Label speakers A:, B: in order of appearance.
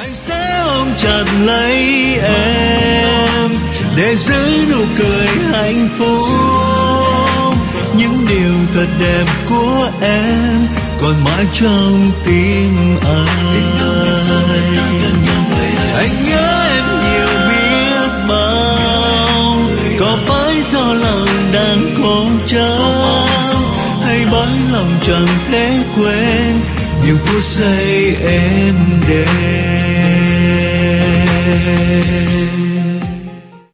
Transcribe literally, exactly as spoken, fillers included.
A: anh sẽ ôm chặt lấy em để giữ nụ cười hạnh phúc. Những điều thật đẹp của em còn mãi trong tim anh. Anh nhớ em nhiều biết bao, có phải do lòng đang khổ trao, hay bởi lòng chẳng thể quên những phút giây em đến.